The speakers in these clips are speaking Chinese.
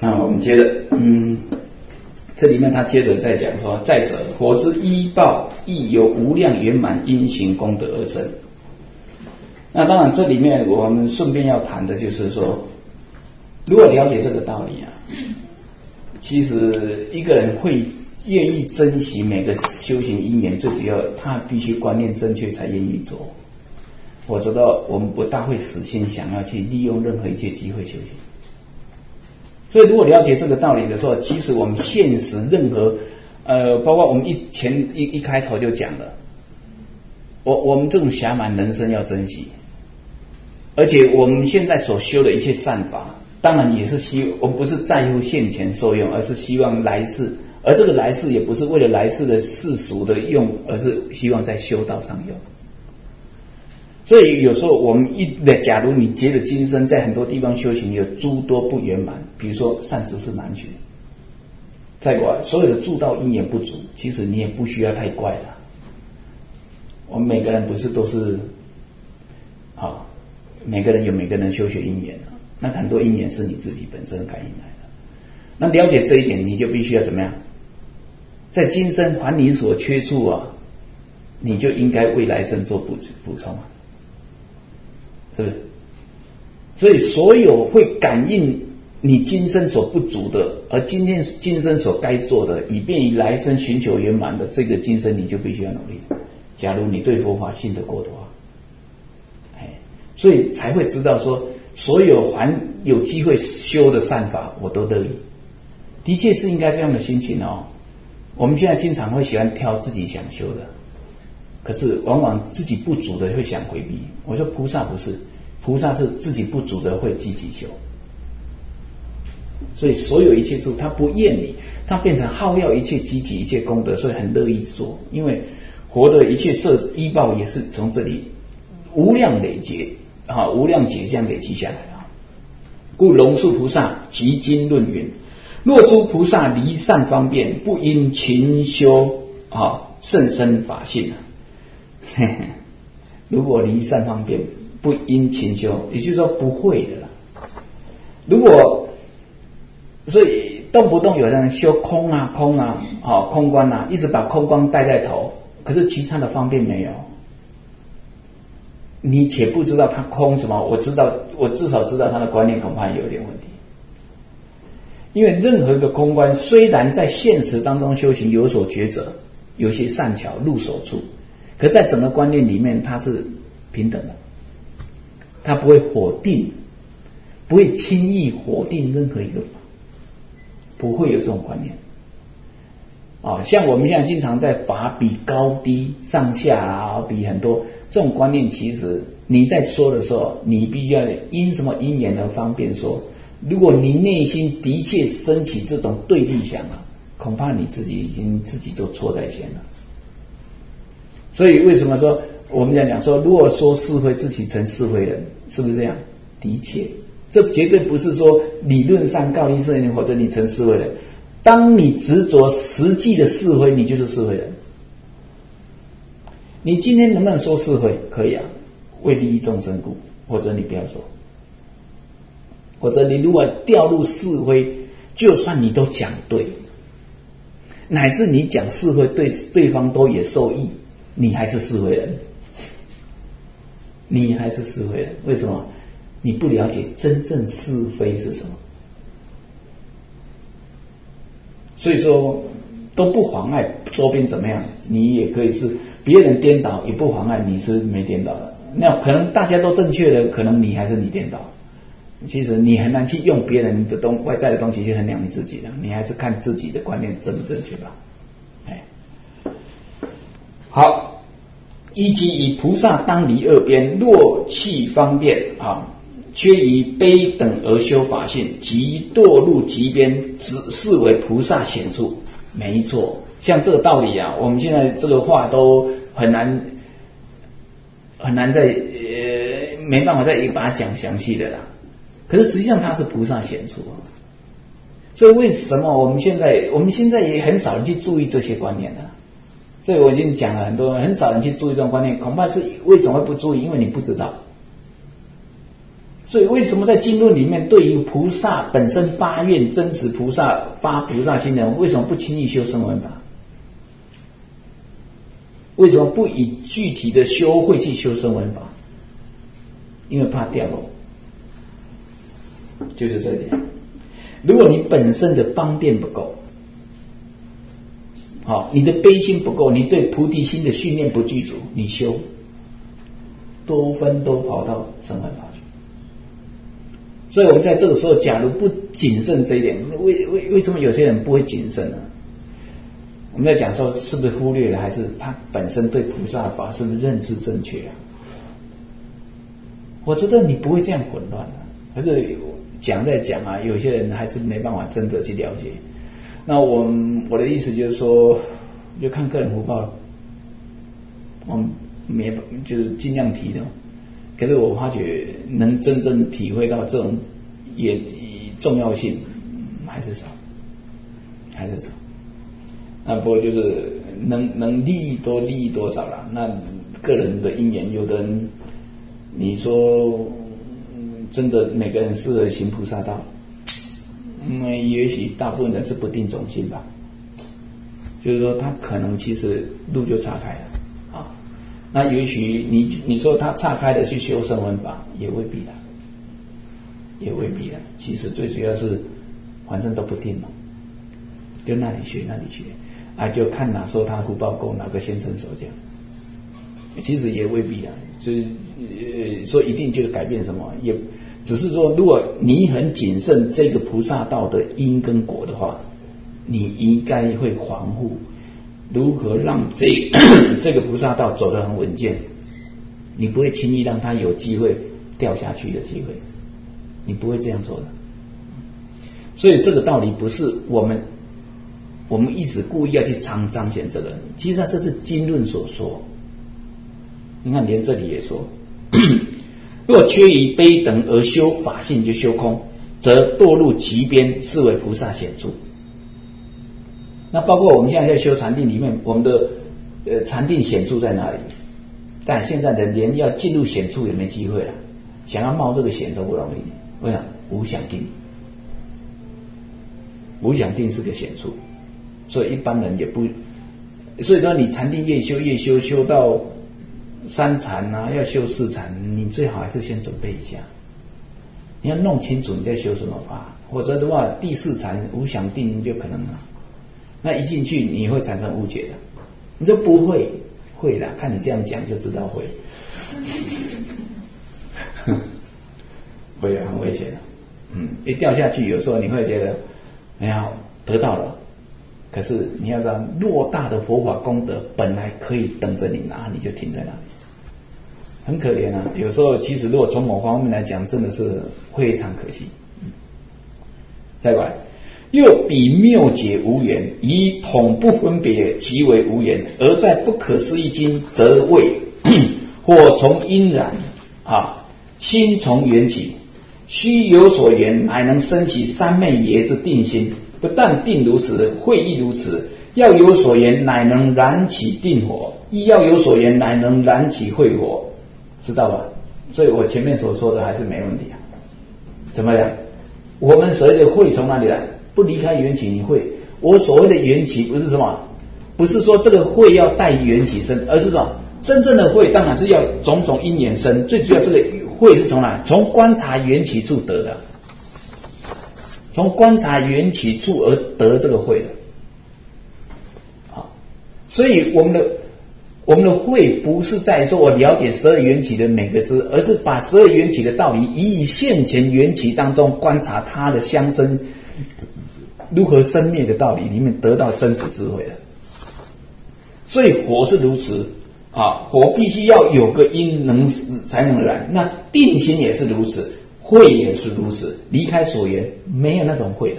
那我们接着，这里面他接着在讲说，再者，佛之依报亦由无量圆满因行功德而生。那当然，这里面我们顺便要谈的就是说，如果了解这个道理啊，其实一个人会愿意珍惜每个修行因缘，最主要他必须观念正确才愿意做。我知道我们不大会死心想要去利用任何一切机会修行。所以如果了解这个道理的时候，其实我们现实任何包括我们一开头就讲了，我们这种暇满人生要珍惜，而且我们现在所修的一切善法，当然也是我们不是在乎现前受用，而是希望来世，而这个来世也不是为了来世的世俗的用，而是希望在修道上用。所以有时候我们假如你觉得今生在很多地方修行有诸多不圆满，比如说善知识难寻，再过来所有的助道因缘不足，其实你也不需要太怪了。我们每个人不是都是每个人有每个人修学因缘那很多因缘是你自己本身感应来的。那了解这一点，你就必须要怎么样？在今生还你所缺处你就应该为来生做补充是不是？所以所有会感应你今生所不足的，而今生所该做的，以便于来生寻求圆满的，这个今生你就必须要努力。假如你对佛法信得过的话，所以才会知道说，所有还有机会修的善法，我都乐意。的确是应该这样的心情我们现在经常会喜欢挑自己想修的，可是往往自己不足的会想回避。我说菩萨不是，菩萨是自己不足的会积极修。所以所有一切处他不厌离，他变成好要一切积极一切功德，所以很乐意做。因为活的一切色依报也是从这里无量累劫无量劫这样累积下来故龙树菩萨集经论云：若诸菩萨离善方便，不因勤修甚深法性如果离善方便，不因勤修，也就是说不会的啦。如果所以动不动有人修空空观一直把空观带在头，可是其他的方便没有，你且不知道他空什么，我至少知道他的观念恐怕有点问题。因为任何一个空观虽然在现实当中修行有所抉择，有些善巧入手处，可在整个观念里面它是平等的，它不会否定，不会轻易否定任何一个法，不会有这种观念像我们现在经常在把比高低上下比很多这种观念，其实你在说的时候，你必须要因什么因缘而方便说。如果你内心的确升起这种对立想恐怕你自己都错在先了。所以为什么说我们讲说，如果说是非自己成是非人，是不是这样？的确，这绝对不是说理论上告你是人或者你成是非人。当你执着实际的是非，你就是是非人。你今天能不能说是非？可以为利益众生故，或者你不要说。或者你如果掉入是非，就算你都讲对，乃至你讲是非对方都也受益，你还是是非人，你还是是非人。为什么？你不了解真正是非是什么。所以说都不妨碍周边怎么样，你也可以是别人颠倒，也不妨碍你是没颠倒的。那可能大家都正确的，可能你还是你颠倒。其实你很难去用别人的外在的东西去衡量你自己的，你还是看自己的观念正不正确吧。好，依即以菩萨当离二边，若弃方便缺以悲等而修法性，即堕入极边，视为菩萨显处。没错，像这个道理我们现在这个话都很难再没办法再把它讲详细的啦。可是实际上它是菩萨显处所以为什么我们现在也很少人去注意这些观念呢？所以我已经讲了很多，很少人去注意这种观念，恐怕是为什么会不注意？因为你不知道。 所以为什么在经论里面对于菩萨本身发愿真实菩萨发菩萨心的人，为什么不轻易修声闻法？为什么不以具体的修会去修声闻法？因为怕掉落，就是这一点。如果你本身的方便不够，好，你的悲心不够，你对菩提心的训练不具足，你修多分都跑到声闻法去。所以我们在这个时候，假如不谨慎这一点，为什么有些人不会谨慎呢？我们在讲说，是不是忽略了，还是他本身对菩萨法是不是认知正确啊？我觉得你不会这样混乱的，可是讲啊，有些人还是没办法真的去了解。那我的意思就是说，就看个人福报了。我们就是尽量提的，可是我发觉能真正体会到这种也重要性，还是少。那不过就是能利益多少啦。那个人的因缘，有的人你说真的每个人适合行菩萨道，也许大部分人是不定种心吧。就是说他可能其实路就岔开了啊。那也许你说他岔开的去修声闻法，也未必的。其实最主要是反正都不定嘛，就那里学啊，就看哪时候他福报够，哪个先成熟这样。其实也未必啊，就是说一定就是改变什么，也只是说，如果你很谨慎这个菩萨道的因跟果的话，你应该会防护如何让这个菩萨道走得很稳健，你不会轻易让他有机会掉下去的机会，你不会这样做的。所以这个道理不是我们一直故意要去彰显这个，其实这是经论所说。你看连这里也说，若缺于悲等而修法性就修空，则堕入极边，是为菩萨显著。那包括我们现在在修禅定里面，我们的禅定显著在哪里？但现在的连要进入显著也没机会了，想要冒这个险都不容易。为什么？无想定，无想定是个显著，所以一般人也不，所以说你禅定越修到三禅啊，要修四禅，你最好还是先准备一下，你要弄清楚你在修什么法，否则的话第四禅无想定就可能了。那一进去你会产生误解的，你说不会，会的，看你这样讲就知道会，会很危险的。一掉下去，有时候你会觉得，哎呀，得到了，可是你要知道，偌大的佛法功德本来可以等着你拿，你就停在那里，很可怜啊。有时候其实如果从某方面来讲，真的是非常可惜。再过来，又比谬解无缘，以统不分别即为无缘，而在不可思议经则谓或从因然心从缘起，须有所缘，乃能生起三昧耶之定心。不但定如此，慧亦如此。要有所缘，乃能燃起定火；亦要有所缘，乃能燃起慧火，知道吧？所以我前面所说的还是没问题啊。怎么样？我们所谓的慧从哪里来？不离开缘起，你会。我所谓的缘起不是什么，不是说这个慧要带缘起生，而是什么？真正的慧当然是要种种因缘生，最主要这个慧是从哪？从观察缘起处得的，从观察缘起处而得这个慧的。所以我们的慧不是在说我了解12缘起的每个字，而是把12缘起的道理以现前缘起当中观察它的相生如何生灭的道理里面得到真实智慧的。所以火是如此火必须要有个因才能燃，那定心也是如此，慧也是如此，离开所缘没有那种慧的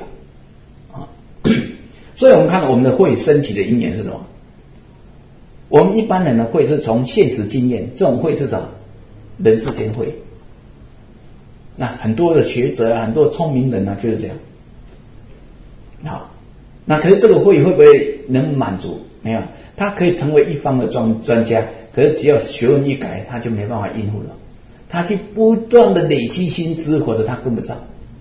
所以我们看到我们的慧升起的因缘是什么？我们一般人的慧是从现实经验，这种慧是什么？人世间慧。那很多的学者很多聪明人就是这样。那可是这个慧会不会能满足？没有，他可以成为一方的专家，可是只要学问一改，他就没办法应付了。 他去不断的累积新知，或者他跟不上。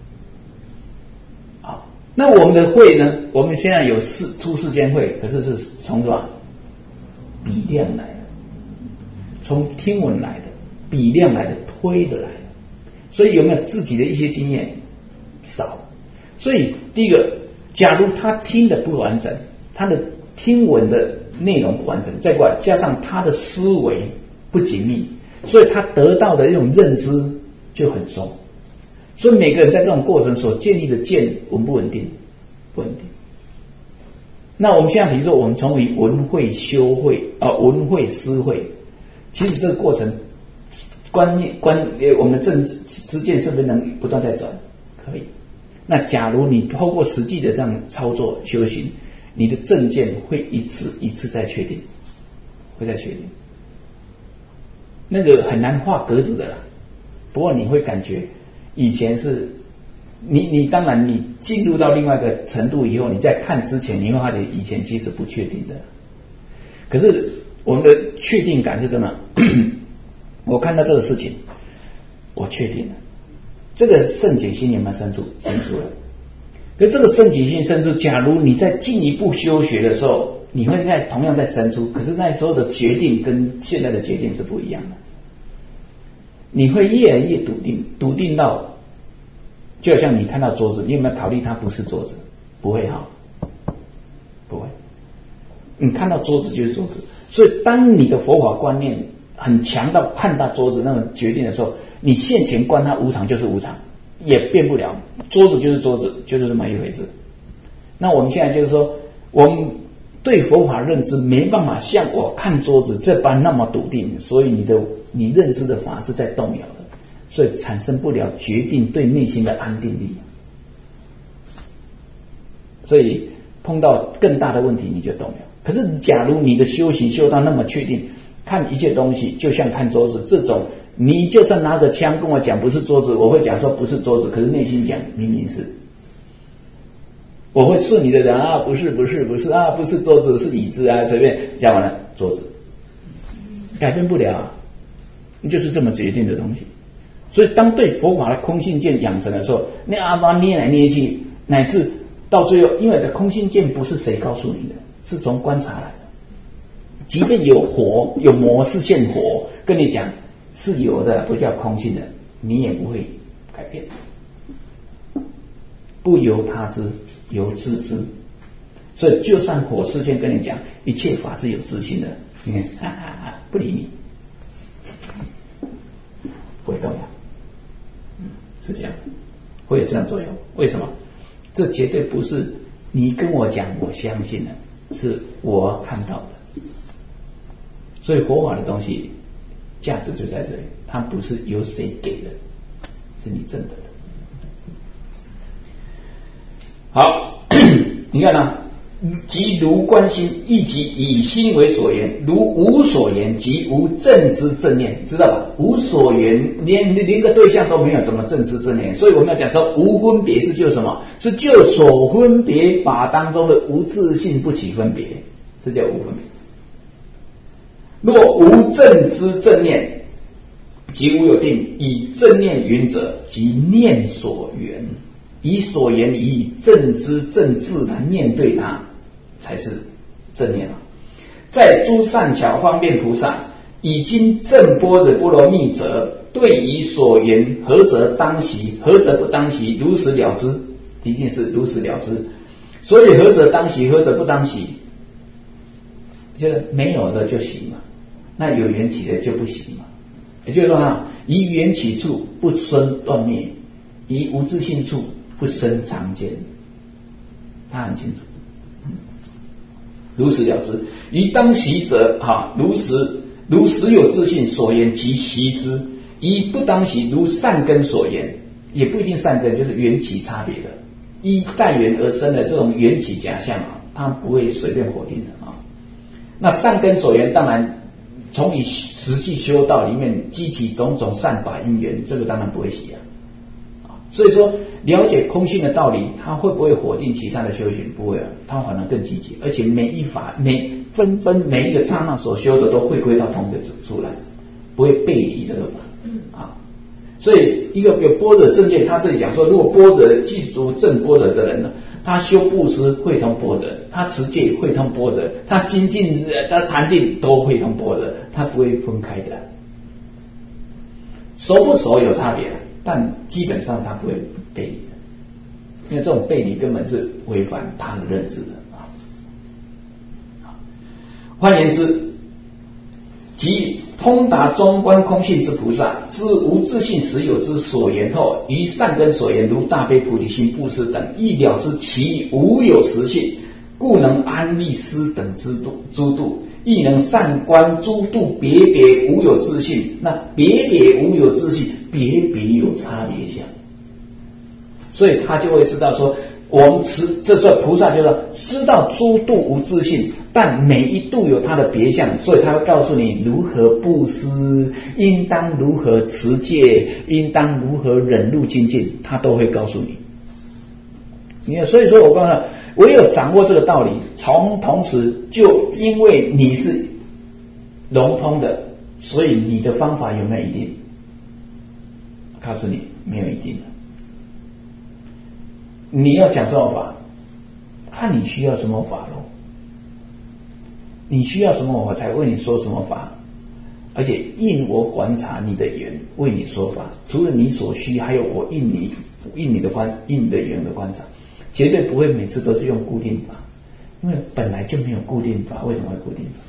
好，那我们的慧呢？我们现在有出世间慧，可是是从什么？比量来的，从听闻来的，比量来的，推的来的。所以有没有自己的一些经验？少。所以第一个，假如他听的不完整，他的听闻的内容不完整，再过来加上他的思维不紧密，所以他得到的一种认知就很松。所以每个人在这种过程所建立的见稳不稳定？不稳定。那我们现在比如说我们从于闻慧修慧闻慧思慧，其实这个过程我们的正知见是不是能不断在转？可以。那假如你透过实际的这样操作修行，你的正见会一次再确定，会再确定。那个很难画格子的啦，不过你会感觉以前是你当然你进入到另外一个程度以后，你在看之前，你会发觉以前其实不确定的。可是我们的确定感是什么？我看到这个事情，我确定了。这个圣解心有没有生出了？可这个圣解心生出，假如你在进一步修学的时候，你会同样在生出，可是那时候的决定跟现在的决定是不一样的。你会越来越笃定到，就好像你看到桌子，你有没有考虑它不是桌子？不会哈，不会。你看到桌子就是桌子，所以当你的佛法观念很强到看到桌子那种决定的时候，你现前观它无常就是无常，也变不了，桌子就是桌子，就是这么一回事。那我们现在就是说，我们对佛法认知没办法像我看桌子这般那么笃定，所以你认知的法是在动摇的，所以产生不了决定对内心的安定力。所以碰到更大的问题你就动摇。可是假如你的修行修到那么确定，看一切东西就像看桌子，这种你就算拿着枪跟我讲不是桌子，我会讲说不是桌子，可是内心讲明明是。我会顺你的人啊，不是啊，不是桌子是椅子啊，随便讲完了桌子，改变不了啊，就是这么决定的东西。所以当对佛法的空性见养成的时候，那阿妈捏来捏去，乃至到最后，因为的空性见不是谁告诉你的，是从观察来的。即便有火有魔是现火跟你讲是有的，不叫空性的，你也不会改变。不由他知，由自知。所以就算火世间跟你讲一切法是有自性的，你看不理你，不会动摇。是这样，会有这样作用。为什么？这绝对不是你跟我讲我相信的，是我看到的。所以佛法的东西价值就在这里，它不是由谁给的，是你挣的。好，你看啊，即如观心，亦即以心为所缘，如无所缘，即无正知正念，知道吧？无所缘，连个对象都没有，怎么正知正念？所以我们要讲说无分别是就什么？是就所分别法当中的无自性不起分别，这叫无分别。若无正知正念，即无有定。以正念云者，即念所缘。以所缘以正知正智来面对它，才是正念。在诸善巧方便菩萨已经正般若波罗蜜者，对于所缘何则当习，何则不当习，如实了之，一定是如实了之。所以何则当习，何则不当习，就是没有的就行嘛，那有缘起的就不行嘛。也就是说以缘起处不生断灭，以无自性处不生常见，他很清楚。如实了之，于当习者如实有自性所言即习之，于不当习如善根所言，也不一定善根，就是缘起差别的，依待缘而生的这种缘起假象他不会随便否定的那善根所言，当然从你实际修道里面激起种种善法因缘，这个当然不会习所以说了解空性的道理，他会不会否定其他的修行？不会他反而更积极，而且每一法每一个刹那所修的都会归到同一个出来，不会背离这个法， 啊。所以一个有般若正见，他这里讲说，如果般若记住正般若的人呢，他修布施会通般若，他持戒会通般若，他精进他禅定都会通般若，他不会分开的。熟不熟有差别，但基本上他不会背离的，因为这种背离根本是违反他的认知的啊。换言之，即通达中观空性之菩萨，知无自性实有之所言后，于善根所言，如大悲菩提心、布施等，亦了知其无有实性，故能安立施等诸度，亦能善观诸度别别无有自性。那别别无有自性，别别有差别相，所以他就会知道说，我们这时候菩萨就说知道诸度无自性，但每一度有它的别相，所以他会告诉你如何布施，应当如何持戒，应当如何忍辱精进，他都会告诉你。你看，所以说我刚才唯有掌握这个道理，同时就因为你是融通的，所以你的方法有没有一定？我告诉你，没有一定的。你要讲什么法，看你需要什么法咯。你需要什么，我才为你说什么法，而且应我观察你的缘为你说法。除了你所需，还有我应你的缘的观察，绝对不会每次都是用固定法，因为本来就没有固定法。为什么会固定法？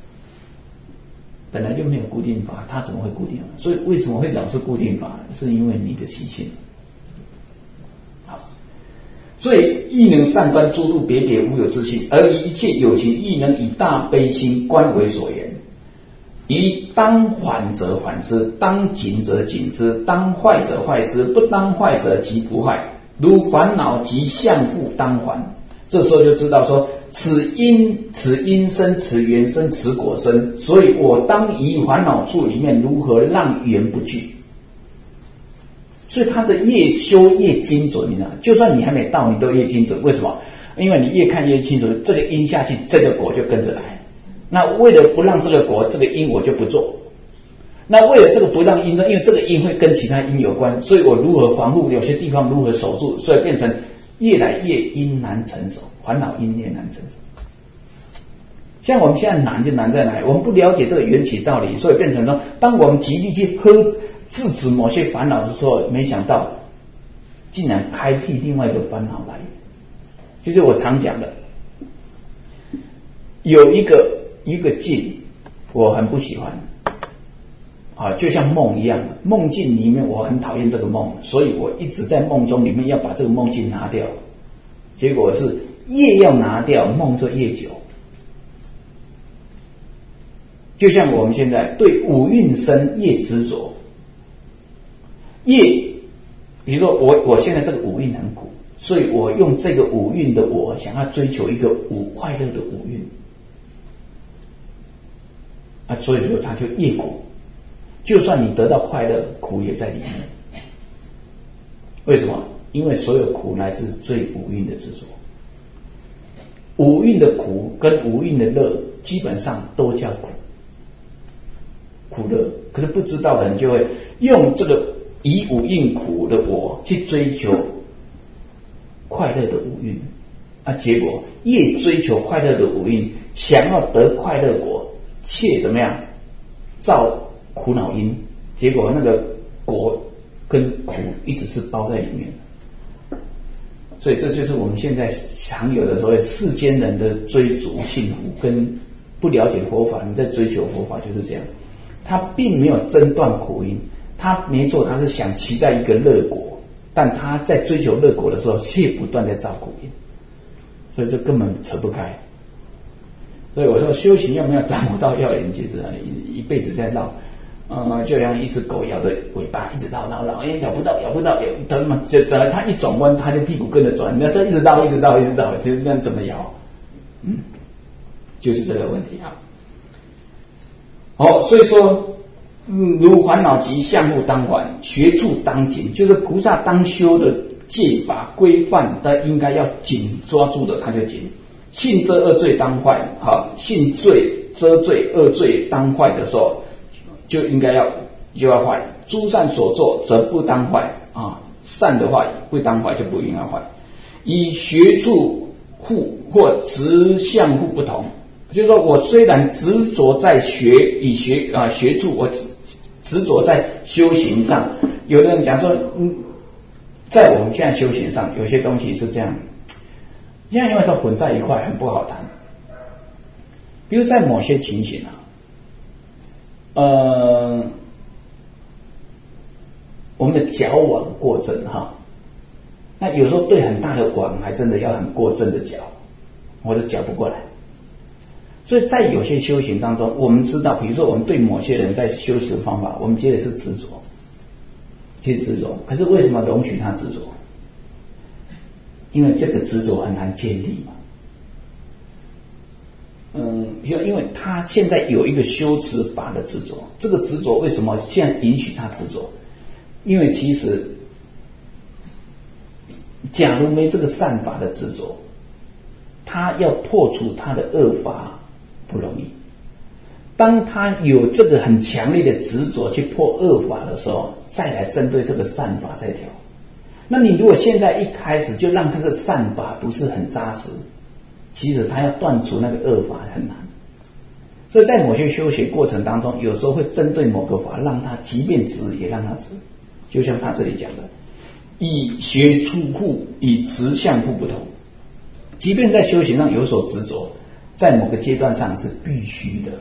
本来就没有固定法，它怎么会固定法？所以为什么会老是固定法？是因为你的习性。所以亦能善观诸度别别无有自性，而以一切有情亦能以大悲心观为所言。于当缓则缓之，当紧则紧之，当坏则坏之，不当坏则即不坏。如烦恼即相复当还。这时候就知道说，此因生，此缘生，此果生，所以我当以烦恼处里面如何让缘不聚。所以他的越修越精准，你知道，就算你还没到，你都越精准。为什么？因为你越看越清楚，这个因下去，这个果就跟着来。那为了不让这个果，这个因我就不做。那为了这个不让因，因为这个因会跟其他因有关，所以我如何防护，有些地方如何守住，所以变成越来越因难成熟，烦恼因越难成熟。像我们现在难就难在哪里？我们不了解这个缘起道理，所以变成说，当我们极力去制止某些烦恼的时候，没想到竟然开辟另外一个烦恼来。就是我常讲的，有一个境我很不喜欢啊，就像梦一样，梦境里面我很讨厌这个梦，所以我一直在梦中里面要把这个梦境拿掉，结果是越要拿掉梦就越久。就像我们现在对五蕴生越执着，比如说我现在这个五蕴很苦，所以我用这个五蕴的我想要追求一个快乐的五蕴啊，所以说它就越苦。就算你得到快乐，苦也在里面。为什么？因为所有苦来自最五蕴的执着。五蕴的苦跟五蕴的乐基本上都叫苦乐，可是不知道的人就会用这个以五蕴苦的我去追求快乐的五蕴啊，结果越追求快乐的五蕴，想要得快乐果，却怎么样造苦恼因，结果那个果跟苦一直是包在里面。所以这就是我们现在常有的所谓世间人的追逐幸福，跟不了解佛法，你在追求佛法就是这样。他并没有真断苦因，他没错，他是想期待一个乐果，但他在追求乐果的时候，却不断在造苦因，所以这根本扯不开。所以我说修行要不要掌握到要领，其实一辈子在绕，就像一只狗咬着尾巴一直绕，咬不到，等嘛，就等它一转弯，它就屁股跟着转，那这一直绕，其实那怎么摇？就是这个问题啊。好，所以说，如烦恼及相互当还，学处当紧，就是菩萨当修的戒法规范，他应该要紧抓住的，他就紧。信遮恶罪当坏，信罪遮罪恶罪当坏的时候，就应该要坏， 诸善所作则不当坏啊，善的话不当坏就不应该坏。以学处互或执相互不同，就是说我虽然执着在学处，我执着在修行上。有的人讲说，在我们现在修行上，有些东西是这样，现在因为都混在一块，很不好谈。比如在某些情形我们的矫枉过正哈，那有时候对很大的枉还真的要很过正的矫，我都矫不过来。所以在有些修行当中，我们知道，比如说我们对某些人在修持方法，我们接的是执着，可是为什么容许他执着？因为这个执着很难建立嘛。因为他现在有一个修持法的执着，这个执着为什么现在允许他执着？因为其实假如没这个善法的执着，他要破除他的恶法不容易。当他有这个很强烈的执着去破恶法的时候，再来针对这个善法再调。那你如果现在一开始就让这个善法不是很扎实，其实他要断除那个恶法很难。所以在某些修学过程当中，有时候会针对某个法，让他即便执也让他执。就像他这里讲的，以学处互，以执相互不同。即便在修行上有所执着，在某个阶段上是必须的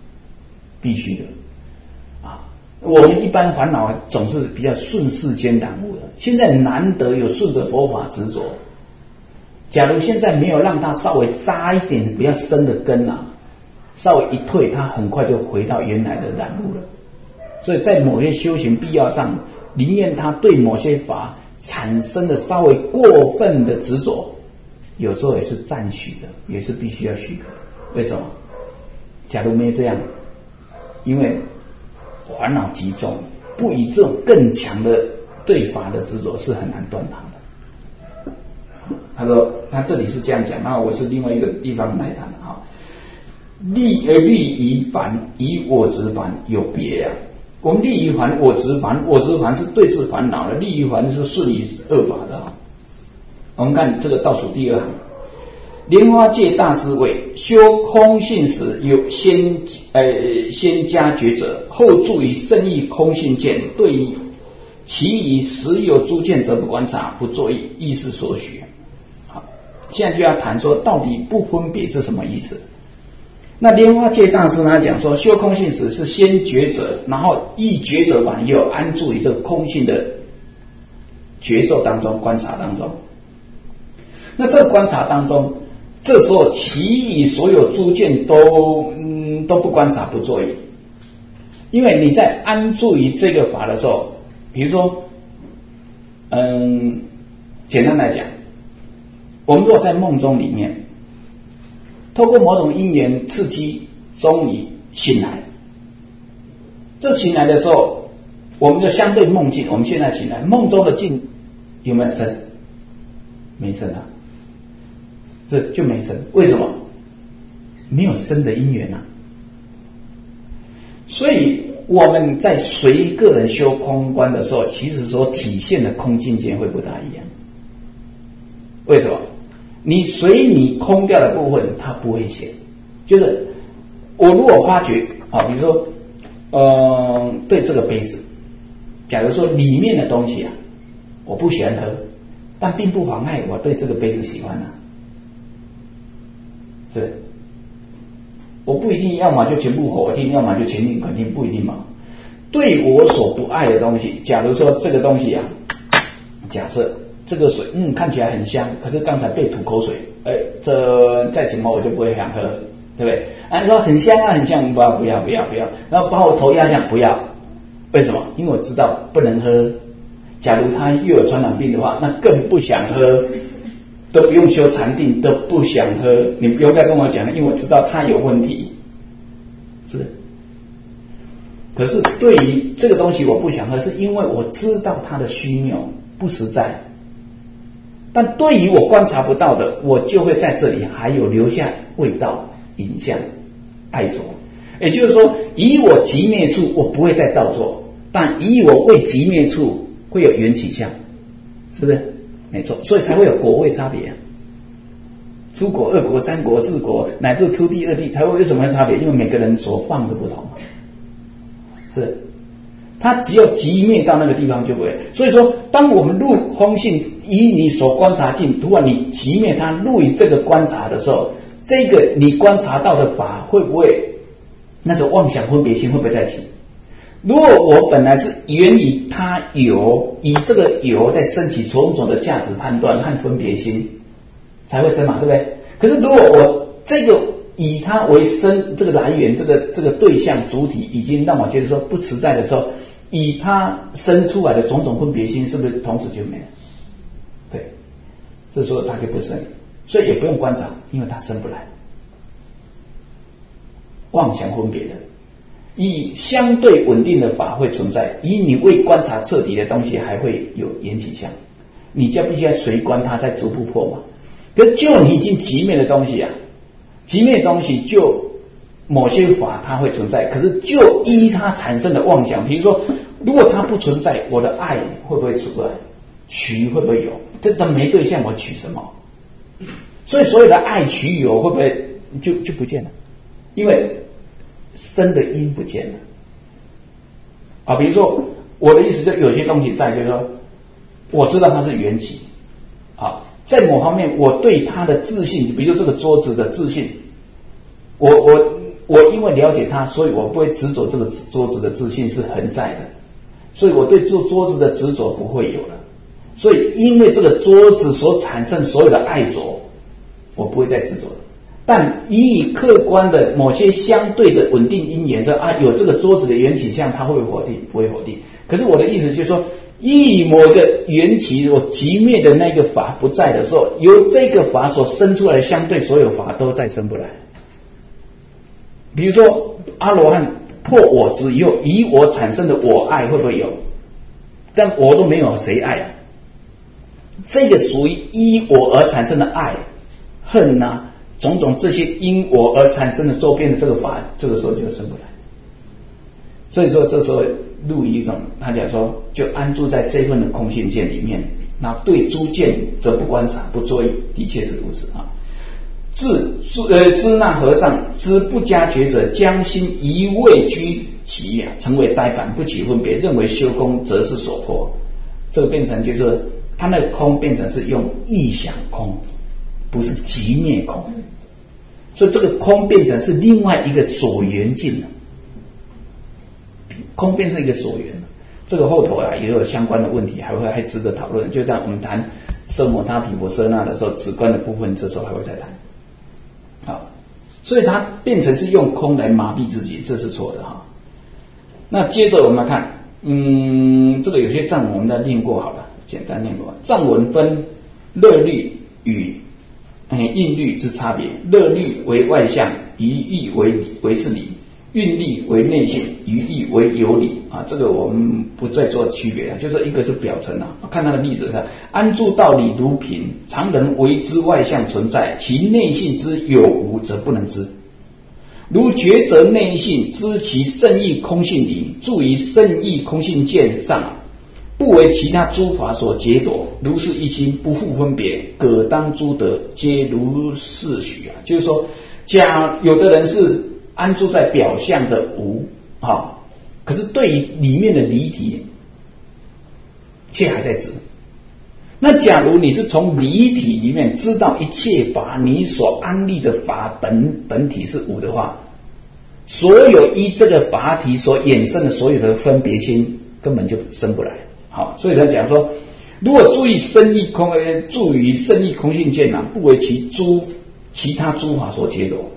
啊。我们一般烦恼总是比较顺世间染物的，现在难得有顺着佛法执着。假如现在没有让他稍微扎一点比较深的根稍微一退，他很快就回到原来的染物了。所以在某些修行必要上，宁愿他对某些法产生的稍微过分的执着，有时候也是暂许的，也是必须要许可。为什么？假如没有这样，因为烦恼极重，不以这种更强的对法的执着是很难断它的。他说他这里是这样讲，那我是另外一个地方来谈利于烦，以我执烦有别我们利于烦，我执烦，我执烦是对治烦恼的，利于烦是顺于恶法的我们看这个倒数第二行，莲花戒大师谓：修空性时有先加觉者，后助于深意空性见，对于其余实有诸见则不观察，不作意，亦是所学。好，现在就要谈说到底不分别是什么意思。那莲花戒大师他讲说，修空性时是先觉者，然后依觉者完以后安住于这个空性的觉受当中，观察当中。那这个观察当中，这时候其余所有诸见都不观察不作意，因为你在安住于这个法的时候，比如说简单来讲，我们如果在梦中里面透过某种因缘刺激，终于醒来，这醒来的时候，我们就相对梦境，我们现在醒来，梦中的境有没有生？没生这就没生。为什么？没有生的因缘所以我们在随个人修空观的时候，其实所体现的空境界会不大一样。为什么？你随你空掉的部分它不会显，就是我如果发觉比如说对这个杯子，假如说里面的东西我不喜欢喝，但并不妨碍我对这个杯子喜欢对，我不一定要么就全部否定，要么就全定肯定，不一定嘛。对我所不爱的东西，假如说这个东西假设这个水看起来很香，可是刚才被吐口水，这再怎么我就不会想喝，对不对？你说很香很香，不要，然后把我头压下，不要。为什么？因为我知道不能喝。假如他又有传染病的话，那更不想喝，都不用修禅定，都不想喝。你不用再跟我讲，因为我知道他有问题，是不是？可是对于这个东西我不想喝，是因为我知道它的虚谬不实在。但对于我观察不到的，我就会在这里还有留下味道、影像、爱着。也就是说，以我极灭处，我不会再造作。 但以我为极灭处会有缘起相，是不是？没错，所以才会有果位差别啊。初果、二果、三果、四果，乃至初地、二地，才会有什么差别？因为每个人所放的不同，是。它只有极灭到那个地方就不会。所以说，当我们入空性，以你所观察境，如果你极灭它入于这个观察的时候，这个你观察到的法会不会那种妄想分别心会不会再起？如果我本来是源于它有，以这个有在升起种种的价值判断和分别心才会生嘛，对不对？可是如果我这个以它为生，这个来源，这个对象主体已经让我觉得说不实在的时候，以它生出来的种种分别心，是不是同时就没了？对，这时候它就不生，所以也不用观察，因为它生不来。妄想分别的，以相对稳定的法会存在，以你未观察彻底的东西还会有缘起相，你就必须要随观它，再逐步破嘛。可是就你已经极灭的东西啊，极灭的东西就某些法它会存在，可是就依它产生的妄想，比如说如果它不存在，我的爱会不会出来？取会不会有？这都没对象，我取什么？所以所有的爱取有会不会就不见了？因为生的因不见了啊。比如说我的意思，就有些东西在，就是说我知道它是缘起啊，在某方面我对它的自信，比如说这个桌子的自信，我因为了解它，所以我不会执着这个桌子的自信是恒在的，所以我对这桌子的执着不会有了。所以因为这个桌子所产生所有的爱着，我不会再执着了。但以客观的某些相对的稳定因缘说啊，有这个桌子的缘起相，它会不会否定？不会否定。可是我的意思就是说，以某个缘起我极灭的那个法不在的时候，由这个法所生出来的相对所有法都再生不来。比如说阿罗汉破我执以后，以我产生的我爱会不会有？但我都没有，谁爱啊？这个属于依我而产生的爱、恨啊，种种这些因我而产生的周边的这个法，这个时候就生不来。所以说这时候入一种，他讲说就安住在这份的空性见里面，那对诸见则不观察不作意，的确是如此啊。支那和尚之不加觉者，将心一味居其啊，成为呆板，不起分别，认为修空则是所破。这个变成就是他那个空变成是用意想空，不是极灭空，所以这个空变成是另外一个所缘境了。空变成一个所缘，这个后头啊也有相关的问题，还值得讨论。就在我们谈奢摩他毗婆舍那的时候，直观的部分，这时候还会再谈。好，所以它变成是用空来麻痹自己，这是错的哈。那接着我们来看，这个有些藏文我们再念过好了，简单念过。藏文分乐律与印律之差别，乐律为外相，一意为是理；韵律为内性，一意为有理啊。这个我们不再做区别了，就是一个是表层啊。看他的例子是安住道理如瓶，常人为之外相存在，其内性之有无则不能知。如抉择内性，知其圣义空性理，住于圣义空性见上，不为其他诸法所劫夺，如是一心，不复分别，葛当诸德，皆如是许啊。就是说，有的人是安住在表象的无啊，可是对于里面的离体，却还在知。那假如你是从离体里面知道一切法，你所安立的法本体是无的话，所有依这个法体所衍生的所有的分别心根本就生不来。好，所以他讲说，如果注意圣义空，注于圣义空性见啊，不为其他诸法所劫夺，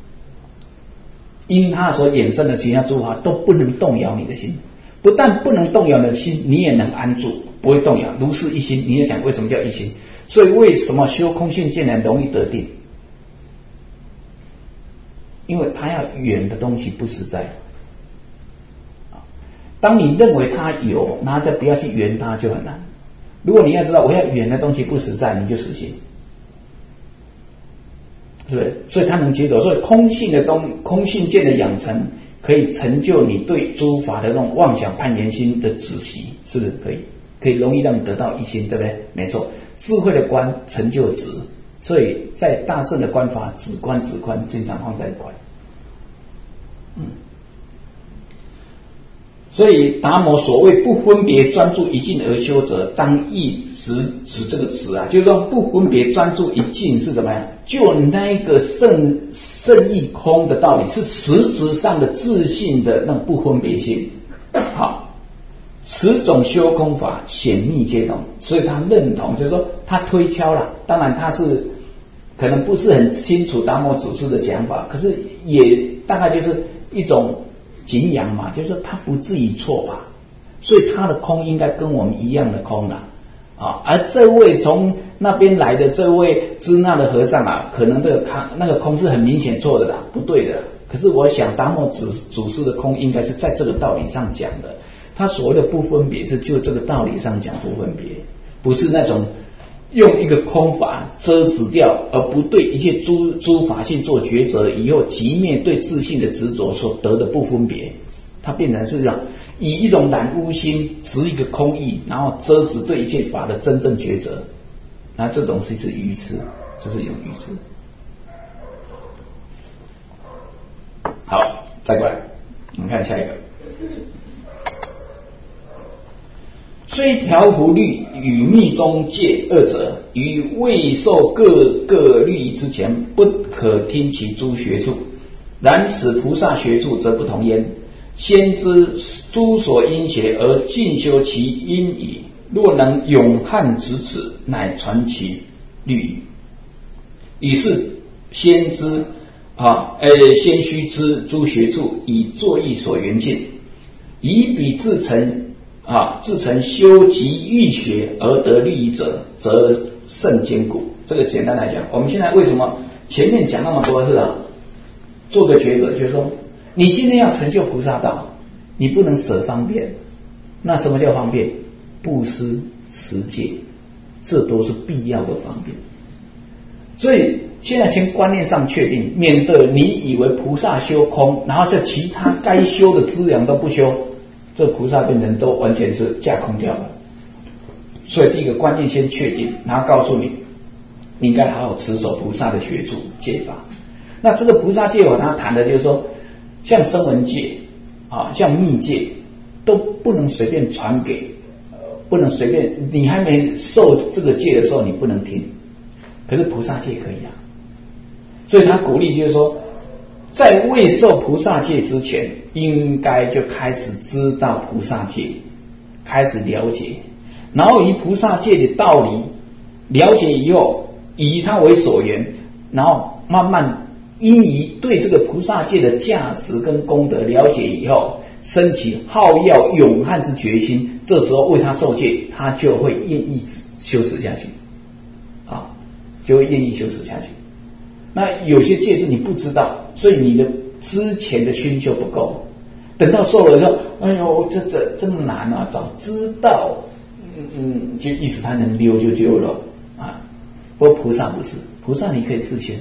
因他所衍生的其他诸法都不能动摇你的心，不但不能动摇你的心，你也能安住，不会动摇，如是一心。你也讲为什么叫一心？所以为什么修空性见人容易得定？因为他要远的东西不实在。当你认为它有，那再不要去圆它就很难。如果你要知道我要远的东西不实在，你就死心，是不是？所以它能接受。所以空性见的养成， 可以成就你对诸法的那种妄想攀缘心的止息，是不是可以？可以容易让你得到一心，对不对？没错，智慧的观成就止，所以在大乘的观法，止观经常放在一块。所以达摩所谓不分别专注一境而修者，当意指这个止啊，就是说不分别专注一境是怎么样？就那个圣义空的道理，是实质上的自信的那种不分别性。好，此种修空法显密皆同，所以他认同，就是说他推敲了。当然他是可能不是很清楚达摩祖师的讲法，可是也大概就是一种敬仰嘛，就是说他不至于错吧，所以他的空应该跟我们一样的空啦。而这位从那边来的这位支那的和尚啊，可能这个那个空是很明显错的啦，不对的啦。可是我想达摩祖师的空应该是在这个道理上讲的，他所谓的不分别是就这个道理上讲不分别，不是那种用一个空法遮止掉，而不对一切诸法性做抉择以后，即灭对自性的执着所得的不分别，它变成是这样。以一种染污心执一个空义，然后遮止对一切法的真正抉择，那这种是愚痴，这是一种愚痴。好，再过来，我们看下一个。虽调伏律与密宗戒二者，于未受各律仪之前，不可听其诸学处。然此菩萨学处则不同焉。先知诸所因学而尽修其因矣，若能永汉直此，乃传其律仪。于是先知先须知诸学处，以作意所缘境，以彼自成修及欲学而得律仪者，则甚坚固。这个简单来讲，我们现在为什么前面讲那么多是做个抉择，就是说你今天要成就菩萨道，你不能舍方便。那什么叫方便？布施、持戒，这都是必要的方便。所以现在先观念上确定，免得你以为菩萨修空，然后就其他该修的资粮都不修，这菩萨变成都完全是架空掉了。所以第一个观念先确定，然后告诉你应该好好持守菩萨的学处戒法。那这个菩萨戒法他谈的就是说，像声闻戒像密戒都不能随便传给，不能随便，你还没受这个戒的时候你不能听，可是菩萨戒可以啊。所以他鼓励就是说，在未受菩萨戒之前，应该就开始知道菩萨戒，开始了解，然后以菩萨戒的道理了解以后，以它为所缘，然后慢慢因以对这个菩萨戒的价值跟功德了解以后，升起好要永汉之决心，这时候为他受戒，他就会愿意修持下去就会愿意修持下去。那有些戒是你不知道，所以你的之前的熏修不够，等到受了以后，哎呦，这真难啊！早知道，就意思他能溜就溜了不过菩萨不是，菩萨你可以事先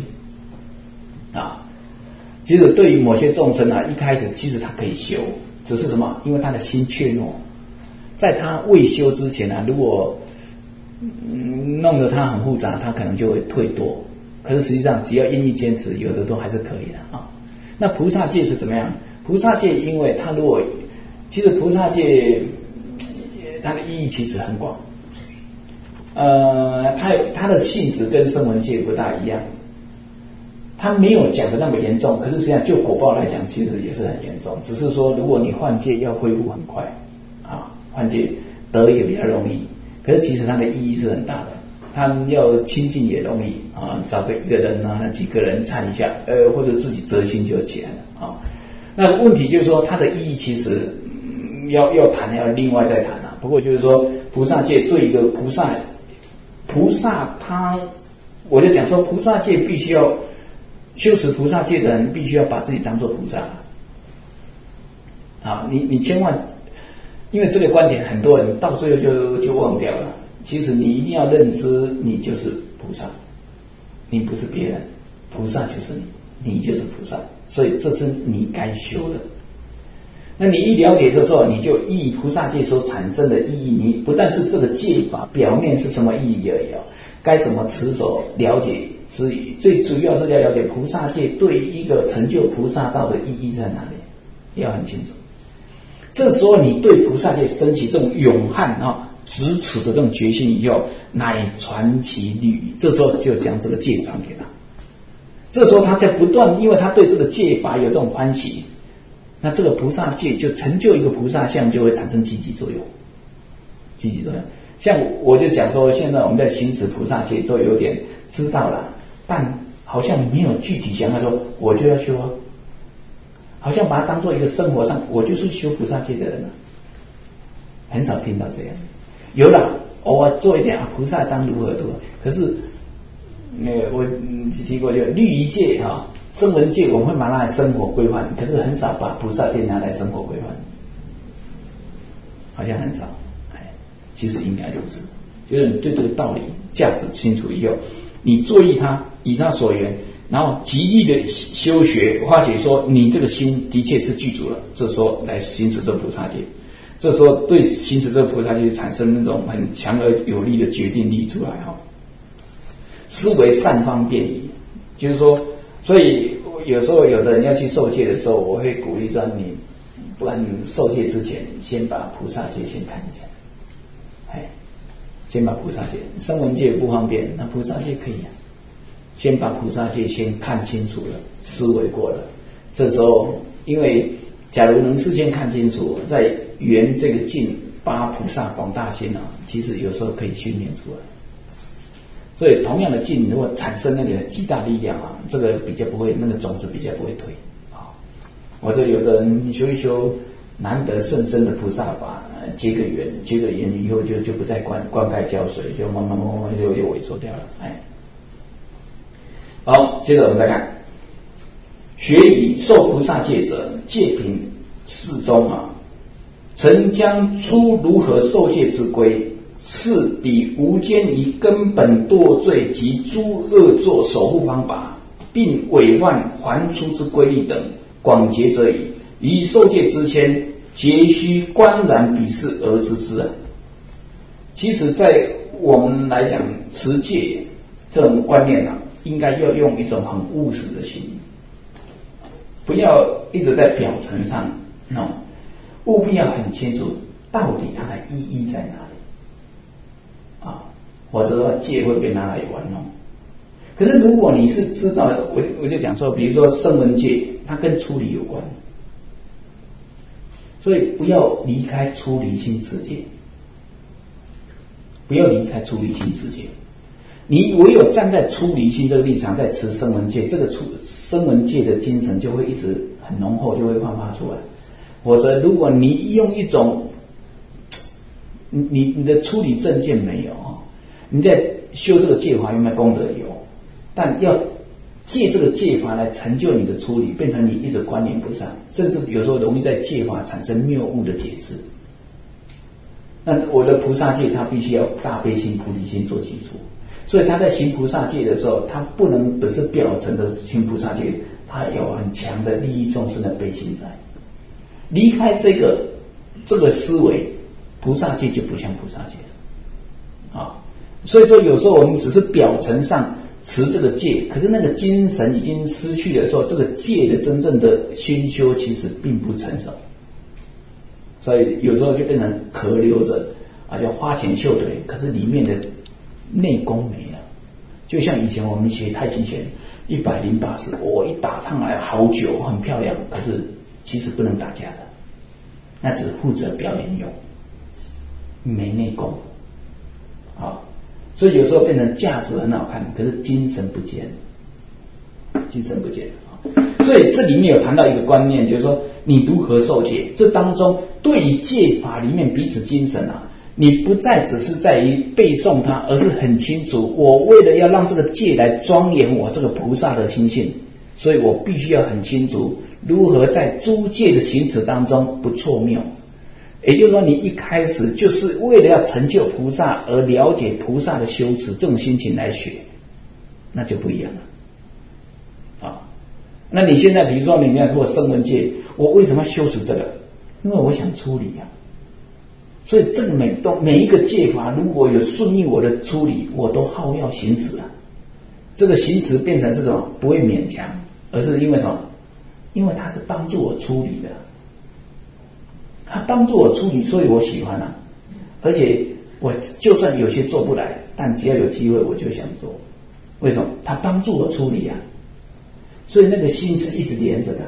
其实对于某些众生一开始其实他可以修，只是什么？因为他的心怯懦，在他未修之前如果弄得他很复杂，他可能就会退堕。可是实际上只要愿意坚持，有的都还是可以的那菩萨戒是怎么样？菩萨戒因为他如果其实菩萨戒它的意义其实很广，它的性质跟声闻戒不大一样，它没有讲的那么严重，可是实际上就果报来讲其实也是很严重，只是说如果你换戒要恢复很快换戒得也比较容易，可是其实它的意义是很大的，他们要亲近也容易找个一个人几个人参一下或者自己折心就起来了那问题就是说它的意义其实要谈要另外再谈不过就是说菩萨戒对一个菩萨我就讲说菩萨戒必须要修持菩萨戒的人必须要把自己当作菩萨你千万，因为这个观点很多人到最后就忘掉了。其实你一定要认知，你就是菩萨，你不是别人，菩萨就是你，你就是菩萨，所以这是你该修的那你一了解的时候，你就依菩萨戒所产生的意义，你不但是这个戒法表面是什么意义而已，该怎么持守了解之余，最主要是要了解菩萨戒对于一个成就菩萨道的意义在哪里，要很清楚。这时候你对菩萨戒升起这种勇悍直持的这种决心以后，乃传其律仪，这时候就将这个戒传给他。这时候他在不断，因为他对这个戒法有这种欢喜，那这个菩萨戒就成就一个菩萨相，就会产生积极作用。积极作用，像我就讲说，现在我们在行持菩萨戒都有点知道了，但好像没有具体想法说我就要修啊，好像把它当做一个生活上，我就是修菩萨戒的人了，很少听到这样。有了偶尔做一点菩萨当如何，可是我提过就律仪戒声闻戒我们会把它来生活规范，可是很少把菩萨戒拿来生活规范，好像很少。其实应该如此，就是你对这个道理价值清楚以后，你作意它，以它所缘，然后极力的修学，发觉说你这个心的确是具足了，这时候来行使这菩萨戒，这时候对行使这菩萨戒产生那种很强而有力的决定力出来思维善方便矣。就是说，所以有时候有的人要去受戒的时候，我会鼓励说你，不然受戒之前先把菩萨戒先看一下。先把菩萨戒，声闻戒不方便，那菩萨戒可以先把菩萨戒先看清楚了，思维过了，这时候因为假如能事先看清楚，在圆这个境八菩萨广大心其实有时候可以训练出来。所以同样的境，如果产生那个极大力量这个比较不会，那个种子比较不会退或者有的人修一修难得甚深的菩萨法，结个缘以后就不再灌溉浇水，就慢慢就萎缩掉了。好，接着我们再看，学以受菩萨戒者，戒品适中曾将出如何受戒之规，是彼无间于根本堕罪及诸恶作守护方法，并违犯还出之规律等，广结者矣。于受戒之前，皆须观然彼事而知之其实在我们来讲持戒这种观念应该要用一种很务实的心，不要一直在表层上务必要很清楚到底它的意义在哪里或者说戒会被拿来玩弄。可是如果你是知道的，我就讲说，比如说声闻戒，它跟出离有关，所以不要离开出离心持戒，不要离开出离心持戒。你唯有站在出离心这个立场，在持声闻戒，这个声闻戒的精神就会一直很浓厚，就会焕发出来。否则，如果你用一种你的出离正见没有你在修这个戒法，有没有功德有？但要借这个戒法来成就你的出离，变成你一直观念不上，甚至有时候容易在戒法产生谬误的解释。那我的菩萨戒，它必须要大悲心、菩提心做基础，所以他在行菩萨戒的时候，他不能只是表层的行菩萨戒，他有很强的利益众生的悲心在。离开这个思维，菩萨戒就不像菩萨戒了所以说有时候我们只是表层上持这个戒，可是那个精神已经失去的时候，这个戒的真正的熏修其实并不成熟，所以有时候就变成壳留着叫花拳绣腿，可是里面的内功没了。就像以前我们学太极拳108式，我一打上来好久很漂亮，可是其实不能打架的，那只负责表演用，没内功所以有时候变成架势很好看，可是精神不见，所以这里面有谈到一个观念，就是说你如何受戒，这当中对于戒法里面彼此精神你不再只是在于背诵它，而是很清楚，我为了要让这个戒来庄严我这个菩萨的心性，所以我必须要很清楚如何在诸戒的行持当中不错谬。也就是说，你一开始就是为了要成就菩萨而了解菩萨的修持，这种心情来学，那就不一样了那你现在比如说你要做声闻戒，我为什么要修持这个？ 因为我想处理啊。所以这个每一个戒法，如果有顺应我的处理，我都好要行持啊。这个行持变成是什么？不会勉强，而是因为什么？因为它是帮助我处理的，它帮助我处理，所以我喜欢啊。而且我就算有些做不来，但只要有机会我就想做。为什么？它帮助我处理啊。所以那个心是一直连着的。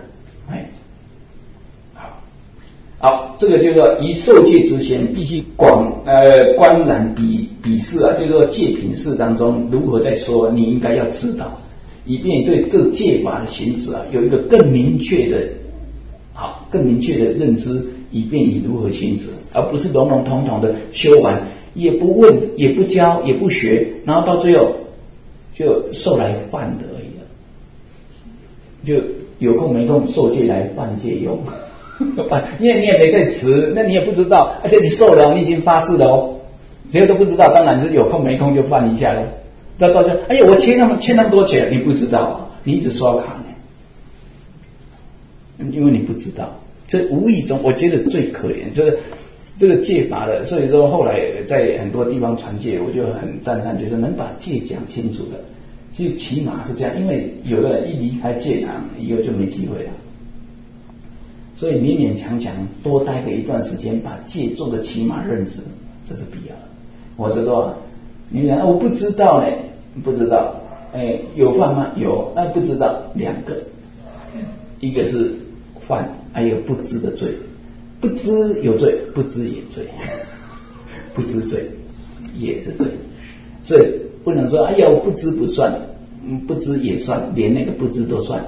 好，这个叫做于受戒之前，必须观然比事啊，这个戒品事当中如何在说，你应该要知道，以便对这戒法的行止啊有一个更明确的认知，以便你如何行止，而不是笼笼统统的修完，也不问，也不教，也不学，然后到最后就受来犯的而已了，就有空没空受戒来犯戒用。因为你也没在持，那你也不知道，而且你受了，你已经发誓了哦，谁都不知道，当然是有空没空就犯一下了。到时候，哎呀，我欠那么多钱，你不知道，你一直刷卡呢，因为你不知道，所以无意中，我觉得最可怜就是这个戒法的。所以说后来在很多地方传戒，我就很赞叹，就是能把戒讲清楚的，就起码是这样，因为有的人一离开戒场以后就没机会了。所以勉勉强强多待个一段时间，把戒做个起码认知，这是必要的。我知道，你讲我不知道呢，不知道，有犯吗？有，那不知道两个，一个是犯，还有不知的罪。不知有罪，不知也罪，不知罪也是罪。所以不能说哎呀我不知不算，不知也算，连那个不知都算。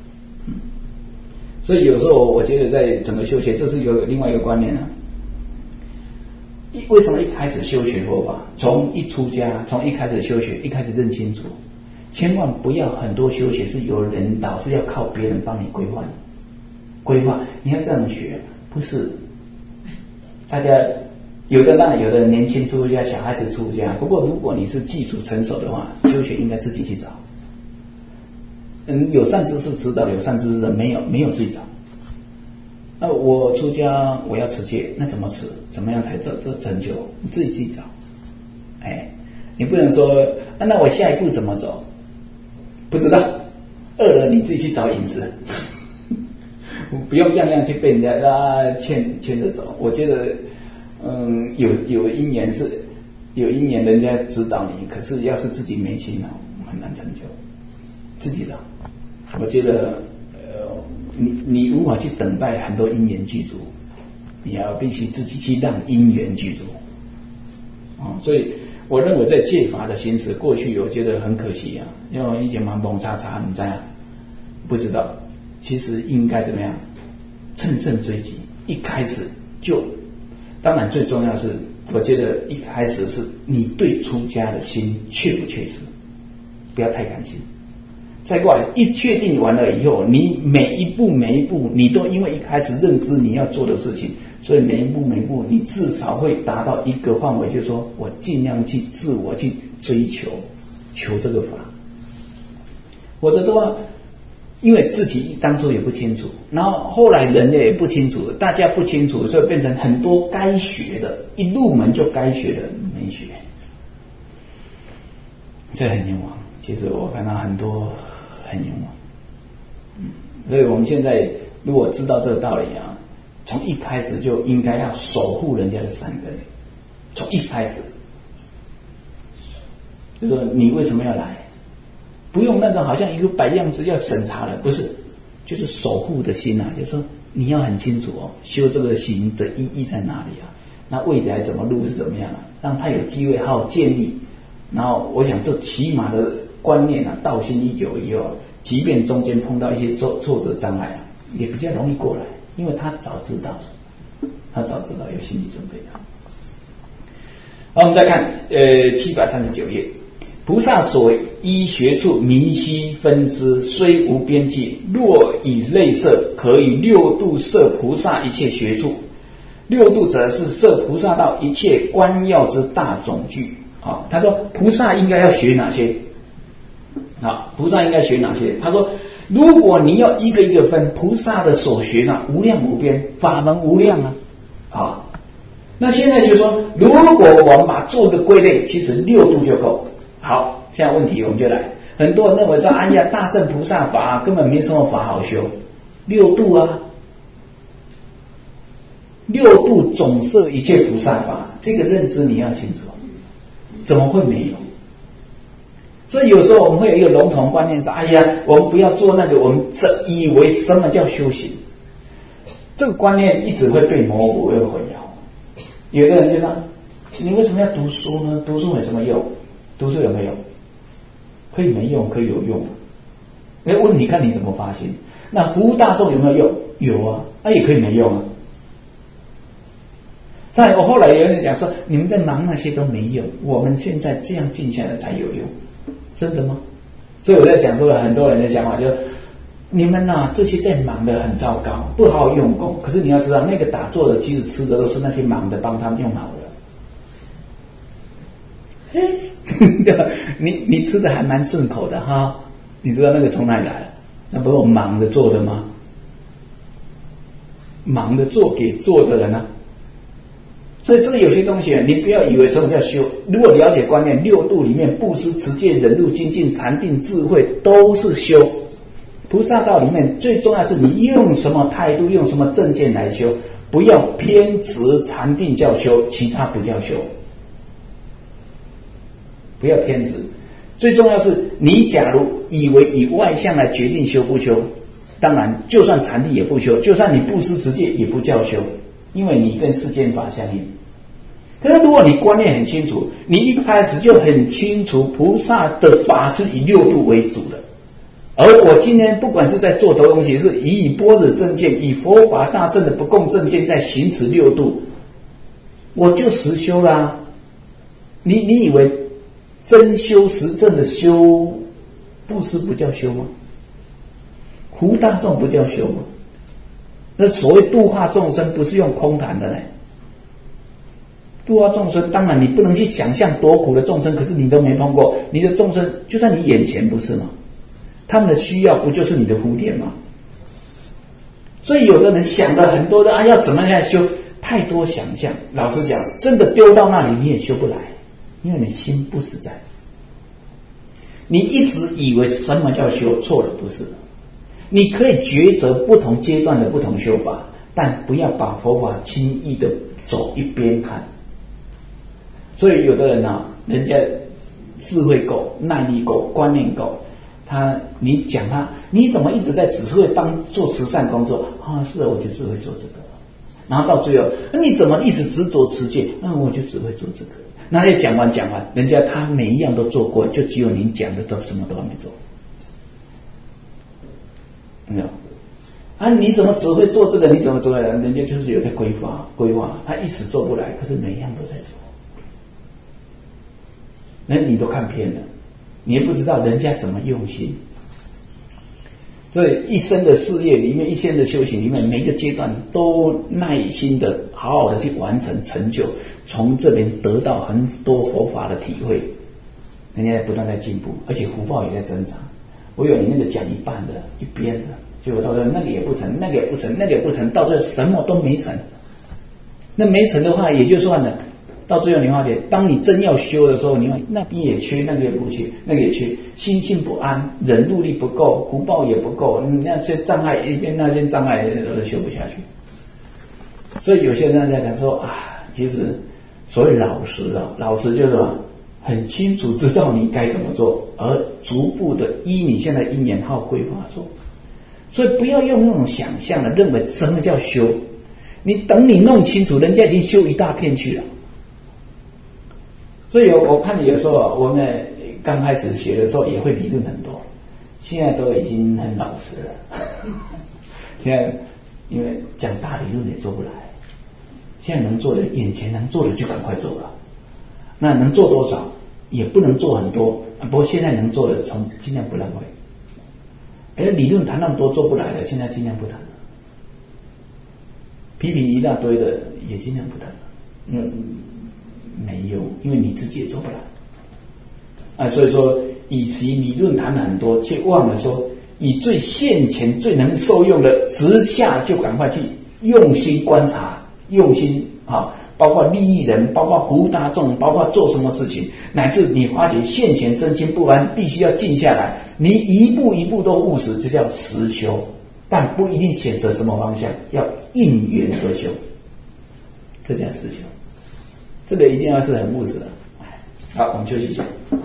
所以有时候我觉得在整个修学，这是有另外一个观念啊。为什么一开始修学佛法，从一出家，从一开始修学，一开始认清楚，千万不要很多修学是有人导，是要靠别人帮你规划，你要这样学，不是。大家有的年轻出家，小孩子出家，不过如果你是基础成熟的话，修学应该自己去找。有善知识指导，有善知识的没有自己找。那我出家我要持戒，那怎么持？怎么样才这成就？你自己去找。你不能说那我下一步怎么走？不知道，饿了你自己去找饮食，不用样样去被人家牵着走。我觉得，有因缘人家指导你，可是要是自己没心很难成就。自己找，我觉得你无法去等待很多因缘具足，你要必须自己去让因缘具足。所以我认为在戒法的行持，过去我觉得很可惜啊，因为我以前蛮懵叉叉，你这样不知道，其实应该怎么样乘胜追击，一开始就，当然最重要是，我觉得一开始是你对出家的心确不确实，不要太感性。再过来一确定完了以后，你每一步你都因为一开始认知你要做的事情，所以每一步你至少会达到一个范围，就是说我尽量去自我去追求这个法。否则的话，因为自己当初也不清楚，然后后来人也不清楚，大家不清楚，所以变成很多该学的一入门就该学的没学，这很冤枉。其实我看到很多很冤枉，所以我们现在如果知道这个道理啊，从一开始就应该要守护人家的善根，从一开始就说你为什么要来，不用那种好像一个摆样子要审查的，不是，就是守护的心啊，就是说你要很清楚修这个行的意义在哪里啊，那未来怎么路是怎么样啊，让他有机会好好建立。然后我想这起码的观念啊，道心一有以后，即便中间碰到一些挫折障碍啊，也比较容易过来，因为他早知道有心理准备啊。好，我们再看739页，菩萨所依学处明晰分支，虽无边际，若以类摄，可以六度摄菩萨一切学处。六度则是摄菩萨道一切观要之大总句。他说菩萨应该要学哪些？菩萨应该学哪些？他说如果你要一个一个分，菩萨的所学呢，无量无边，法门无量啊。好，那现在就是说，如果我们把做的归类，其实6度就够。好，现在问题我们就来，很多人认为说，哎呀，大乘菩萨法根本没什么法好修，6度啊，6度总摄一切菩萨法，这个认知你要清楚，怎么会没有？所以有时候我们会有一个笼统观念说，哎呀，我们不要做那个，我们以为什么叫修行？这个观念一直会被模糊，会混淆。有的人就说，你为什么要读书呢？读书有什么用？读书有没有？可以没用，可以有用。那问你看你怎么发现？那服务大众有没有用？有啊，那也可以没用啊。再我后来有人讲说，你们在忙那些都没用，我们现在这样静下来才有用。真的吗？所以我在讲说，很多人的想法就是，你们啊这些在忙的很糟糕，不好好用功。可是你要知道，那个打坐的其实吃的都是那些忙的帮他们用好的。你吃的还蛮顺口的哈，你知道那个从哪里来？那不是我忙着做的吗？忙着做给做的人啊。所以这个有些东西，你不要以为什么叫修。如果了解观念，6度里面布施、持戒、忍辱、精进、禅定、智慧都是修。菩萨道里面最重要是你用什么态度，用什么正见来修，不要偏执禅定叫修，其他不叫修。不要偏执。最重要是你假如以为以外相来决定修不修，当然就算禅定也不修，就算你布施持戒也不叫修，因为你跟世间法相应。可是如果你观念很清楚，你一开始就很清楚菩萨的法是以6度为主的，而我今天不管是在做的东西，是以般若正见，以佛法大乘的不共正见在行持6度，我就实修啦。你以为真修实证的修布施不叫修吗？服务大众不叫修吗？那所谓度化众生不是用空谈的呢。度化众生，当然你不能去想象多苦的众生，可是你都没碰过，你的众生就在你眼前，不是吗？他们的需要不就是你的蝴蝶吗？所以有的人想的很多的要怎么样修，太多想象。老实讲，真的丢到那里你也修不来，因为你心不实在。你一直以为什么叫修，错了，不是。你可以抉择不同阶段的不同修法，但不要把佛法轻易的走一边看。所以有的人啊，人家智慧够、耐力够、观念够，你讲他，你怎么一直在只会做慈善工作啊？是的，我就只会做这个。然后到最后，你怎么一直执着持戒？我就只会做这个。那也讲完，人家他每一样都做过，就只有您讲的都什么都还没做。没有你怎么只会做这个？你怎么做？人家就是有在规划，他一时做不来，可是每一样都在做。那你都看偏了，你也不知道人家怎么用心。所以一生的事业里面，一生的修行里面，每一个阶段都耐心的好好的去完成成就，从这边得到很多佛法的体会，人家不断在进步，而且福报也在增长。我有你那个讲一半的一边的，结果到最后那个也不成，那个也不成，那个也不成，到最后什么都没成。那没成的话也就算了，到最后你发现，当你真要修的时候，你看那边也缺，那个也不缺，那个也缺，心性不安，忍辱力不够，福报也不够，那些障碍一边那些障碍都修不下去。所以有些人在讲说其实所谓老实就是什么，很清楚知道你该怎么做，而逐步的依你现在因缘好规划做。所以不要用那种想象的认为什么叫修，你等你弄清楚，人家已经修一大片去了。所以我看有时候我们刚开始学的时候也会理论很多，现在都已经很老实了。现在因为讲大理论也做不来，现在能做的眼前能做的就赶快做了，那能做多少也不能做很多，不过现在能做的尽量不浪费。理论谈那么多做不来了，现在尽量不谈了。批评一大堆的也尽量不谈了，没有，因为你自己也做不来所以说与其理论谈很多，却忘了说以最现前最能受用的直下，就赶快去用心观察，用心包括利益人，包括服务大众，包括做什么事情，乃至你发觉现前身心不安，必须要静下来，你一步一步都务实，这叫实修。但不一定选择什么方向，要应缘而修，这叫实修。这个一定要是很务实的。好，我们休息一下。